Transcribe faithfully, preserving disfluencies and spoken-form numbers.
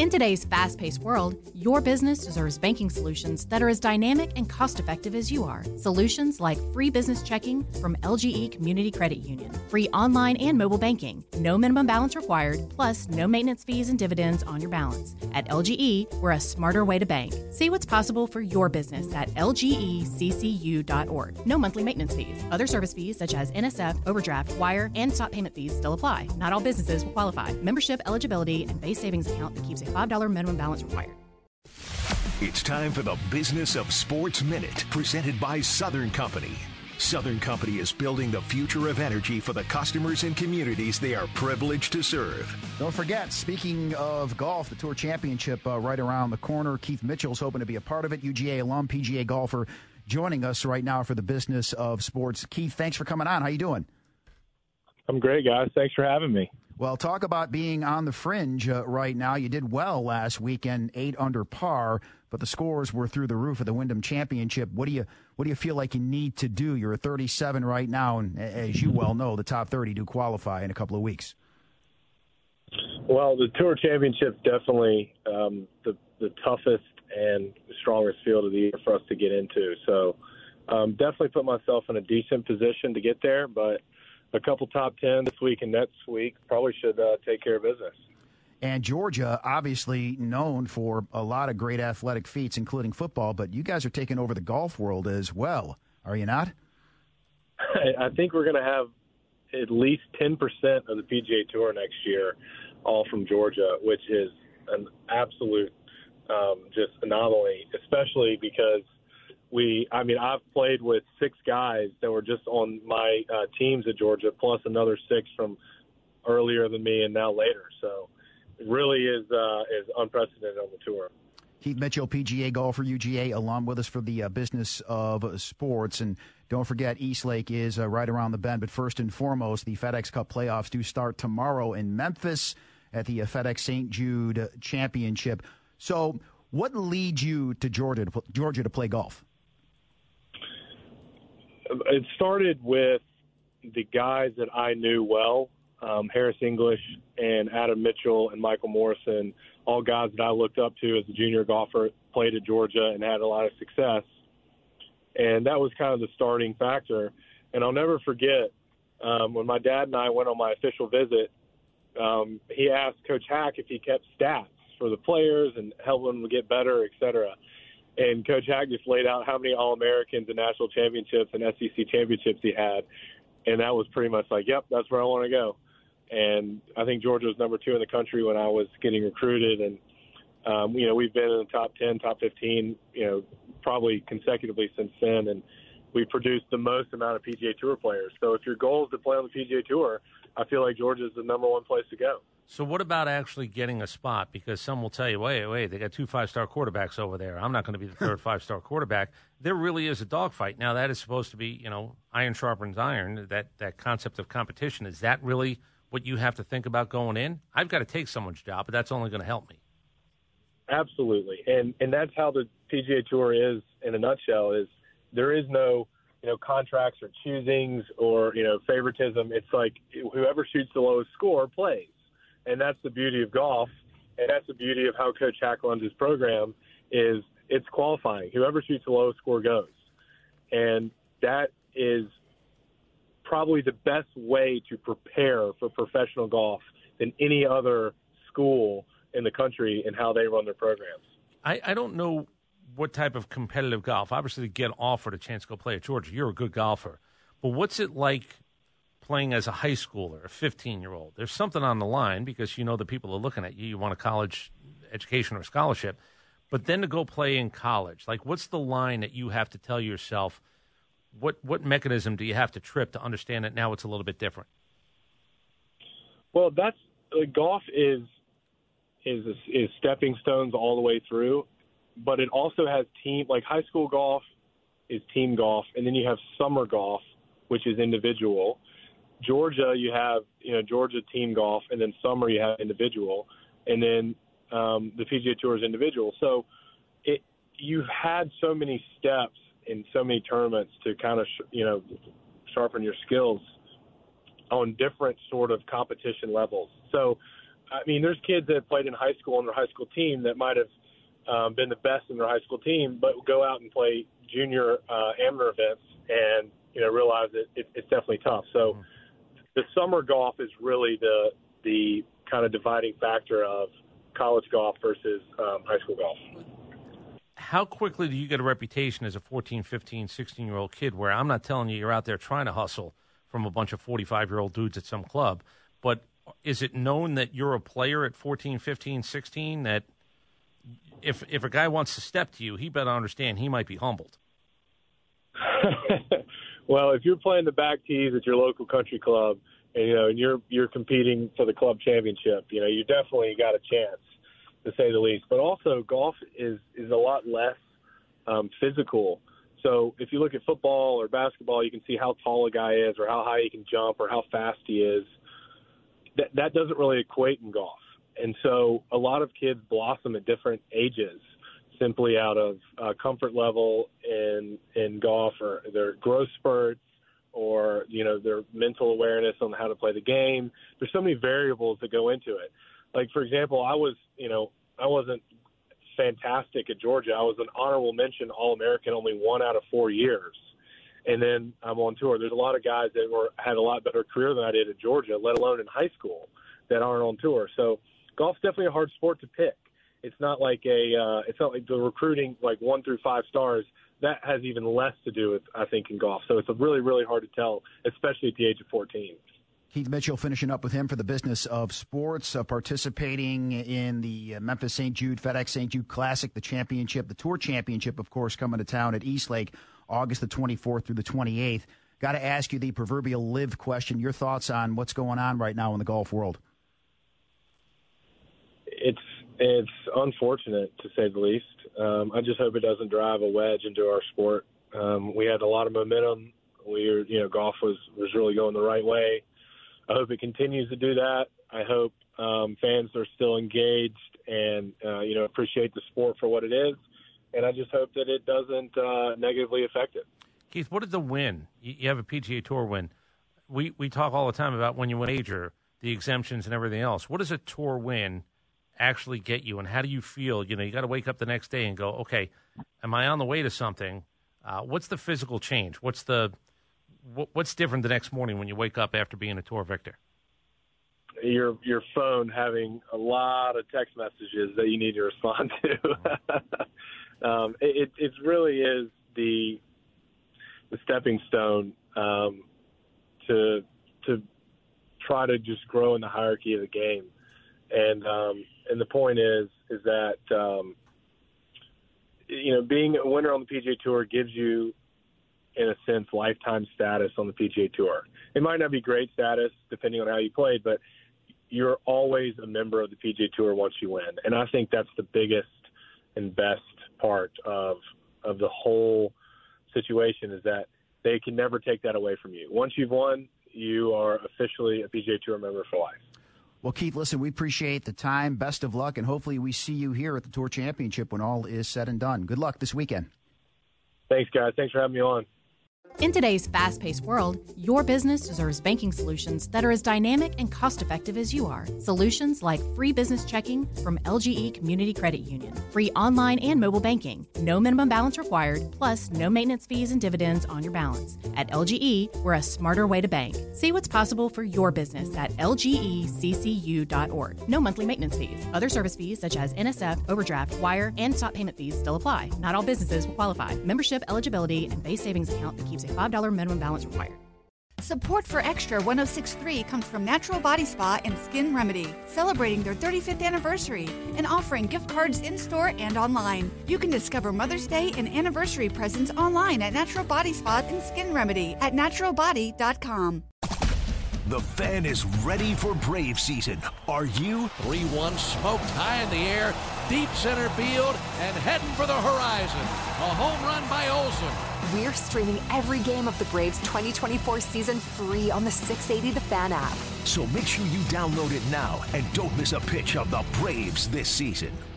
In today's fast-paced world, your business deserves banking solutions that are as dynamic and cost-effective as you are. Solutions like free business checking from L G E Community Credit Union, free online and mobile banking, no minimum balance required, plus no maintenance fees and dividends on your balance. At L G E, we're a smarter way to bank. See what's possible for your business at L G E C C U dot org. No monthly maintenance fees. Other service fees such as N S F, overdraft, wire, and stop payment fees still apply. Not all businesses will qualify. Membership eligibility and base savings account that keeps a five dollars minimum balance required. It's time for the Business of Sports Minute, presented by Southern Company. Southern Company is building the future of energy for the customers and communities they are privileged to serve. Don't forget, speaking of golf, the Tour Championship uh, right around the corner. Keith Mitchell's hoping to be a part of it. U G A alum, P G A golfer, joining us right now for the Business of Sports. Keith, thanks for coming on. How you doing? I'm great, guys. Thanks for having me. Well, talk about being on the fringe uh, right now. You did well last weekend, eight under par, but the scores were through the roof of the Wyndham Championship. What do you what do you feel like you need to do? You're at thirty-seven right now, and as you well know, the top thirty do qualify in a couple of weeks. Well, the Tour Championship's definitely um, the the toughest and strongest field of the year for us to get into. So, um, definitely put myself in a decent position to get there, but a couple top ten this week and next week probably should uh, take care of business. And Georgia, obviously known for a lot of great athletic feats, including football, but you guys are taking over the golf world as well, are you not? I think we're going to have at least ten percent of the P G A Tour next year, all from Georgia, which is an absolute um, just anomaly, especially because We, I mean, I've played with six guys that were just on my uh, teams at Georgia, plus another six from earlier than me and now later. So it really is uh, is unprecedented on the tour. Keith Mitchell, P G A golfer, U G A alum, with us for the uh, Business of Sports. And don't forget, Eastlake is uh, right around the bend. But first and foremost, the FedEx Cup playoffs do start tomorrow in Memphis at the uh, FedEx Saint Jude Championship. So what leads you to Georgia to, Georgia to play golf? It started with the guys that I knew well, um, Harris English and Adam Mitchell and Michael Morrison, all guys that I looked up to as a junior golfer, played at Georgia and had a lot of success. And that was kind of the starting factor. And I'll never forget um, when my dad and I went on my official visit, um, he asked Coach Hack if he kept stats for the players and helping them get better, et cetera. And Coach Hack just laid out how many All-Americans and national championships and S E C championships he had. And that was pretty much like, yep, that's where I want to go. And I think Georgia was number two in the country when I was getting recruited. And, um, you know, we've been in the top ten, top fifteen, you know, probably consecutively since then. And we produced the most amount of P G A Tour players. So if your goal is to play on the P G A Tour, I feel like Georgia is the number one place to go. So what about actually getting a spot? Because some will tell you, wait, wait, they got two five-star quarterbacks over there. I'm not going to be the third five-star quarterback. There really is a dogfight. Now, that is supposed to be, you know, iron sharpens iron, that, that concept of competition. Is that really what you have to think about going in? I've got to take someone's job, but that's only going to help me. Absolutely. And and that's how the P G A Tour is in a nutshell, is there is no, you know, contracts or choosings or, you know, favoritism. It's like whoever shoots the lowest score plays. And that's the beauty of golf, and that's the beauty of how Coach Hack runs his program, is it's qualifying. Whoever shoots the lowest score goes. And that is probably the best way to prepare for professional golf than any other school in the country and how they run their programs. I, I don't know what type of competitive golf. Obviously, to get offered a chance to go play at Georgia, you're a good golfer. But what's it like playing as a high schooler, a fifteen-year-old? There's something on the line because you know the people are looking at you. You want a college education or scholarship. But then to go play in college, like what's the line that you have to tell yourself? What what mechanism do you have to trip to understand that now it's a little bit different? Well, that's uh, golf is is is stepping stones all the way through, but it also has team, like high school golf is team golf, and then you have summer golf, which is individual. Georgia, you have, you know, Georgia team golf, and then summer you have individual, and then um, the P G A Tour is individual. So it, you've had so many steps in so many tournaments to kind of, sh- you know, sharpen your skills on different sort of competition levels. So I mean, there's kids that played in high school on their high school team that might have um, been the best in their high school team, but go out and play junior uh, amateur events and, you know, realize that it, it's definitely tough. So the summer golf is really the the kind of dividing factor of college golf versus um, high school golf. How quickly do you get a reputation as a fourteen, fifteen, sixteen-year-old kid where I'm not telling you you're out there trying to hustle from a bunch of forty-five-year-old dudes at some club, but is it known that you're a player at fourteen, fifteen, sixteen, that if if a guy wants to step to you, he better understand he might be humbled? Well, if you're playing the back tees at your local country club, and, you know, and you're you're competing for the club championship, you know, you definitely got a chance, to say the least. But also, golf is is a lot less um, physical. So if you look at football or basketball, you can see how tall a guy is, or how high he can jump, or how fast he is. That that doesn't really equate in golf. And so a lot of kids blossom at different ages, simply out of uh, comfort level in in golf, or their growth spurts, or, you know, their mental awareness on how to play the game. There's so many variables that go into it. Like, for example, I was, you know, I wasn't fantastic at Georgia. I was an honorable mention All-American only one out of four years. And then I'm on tour. There's a lot of guys that were had a lot better career than I did at Georgia, let alone in high school, that aren't on tour. So golf's definitely a hard sport to pick. It's not like a, uh, it's not like the recruiting, like one through five stars. That has even less to do with, I think, in golf. So it's really, really hard to tell, especially at the age of fourteen. Keith Mitchell, finishing up with him for the business of sports, uh, participating in the Memphis Saint Jude FedEx Saint Jude Classic, the championship, the Tour Championship, of course, coming to town at Eastlake, August the twenty-fourth through the twenty-eighth. Got to ask you the proverbial live question. Your thoughts on what's going on right now in the golf world? It's it's unfortunate, to say the least. Um, I just hope it doesn't drive a wedge into our sport. Um, we had a lot of momentum. We were, you know, golf was, was really going the right way. I hope it continues to do that. I hope um, fans are still engaged and, uh, you know, appreciate the sport for what it is. And I just hope that it doesn't uh, negatively affect it. Keith, what did the win? You have a P G A Tour win. We we talk all the time about when you win a major, the exemptions and everything else. What does a tour win actually get you, and how do you feel? You know, you got to wake up the next day and go, okay, am I on the way to something? Uh, what's the physical change? What's the what, what's different the next morning when you wake up after being a tour victor? Your your phone having a lot of text messages that you need to respond to. um, it it really is the the stepping stone um, to to try to just grow in the hierarchy of the game. And um, and the point is is that um, you know, being a winner on the P G A Tour gives you, in a sense, lifetime status on the P G A Tour. It might not be great status depending on how you played, but you're always a member of the P G A Tour once you win. And I think that's the biggest and best part of of the whole situation, is that they can never take that away from you. Once you've won, you are officially a P G A Tour member for life. Well, Keith, listen, we appreciate the time. Best of luck, and hopefully we see you here at the Tour Championship when all is said and done. Good luck this weekend. Thanks, guys. Thanks for having me on. In today's fast-paced world, your business deserves banking solutions that are as dynamic and cost-effective as you are. Solutions like free business checking from L G E Community Credit Union, free online and mobile banking, no minimum balance required, plus no maintenance fees and dividends on your balance. At L G E, we're a smarter way to bank. See what's possible for your business at L G E C C U dot org. No monthly maintenance fees. Other service fees such as N S F, overdraft, wire, and stop payment fees still apply. Not all businesses will qualify. Membership eligibility and base savings account that keeps a five dollars minimum balance required. Support for Extra one oh six point three comes from Natural Body Spa and Skin Remedy, celebrating their thirty-fifth anniversary and offering gift cards in-store and online. You can discover Mother's Day and anniversary presents online at Natural Body Spa and Skin Remedy at natural body dot com. The Fan is ready for Brave season. Are you? three one smoked high in the air, deep center field, and heading for the horizon. A home run by Olsen. We're streaming every game of the Braves twenty twenty-four season free on the six eighty The Fan app. So make sure you download it now and don't miss a pitch of the Braves this season.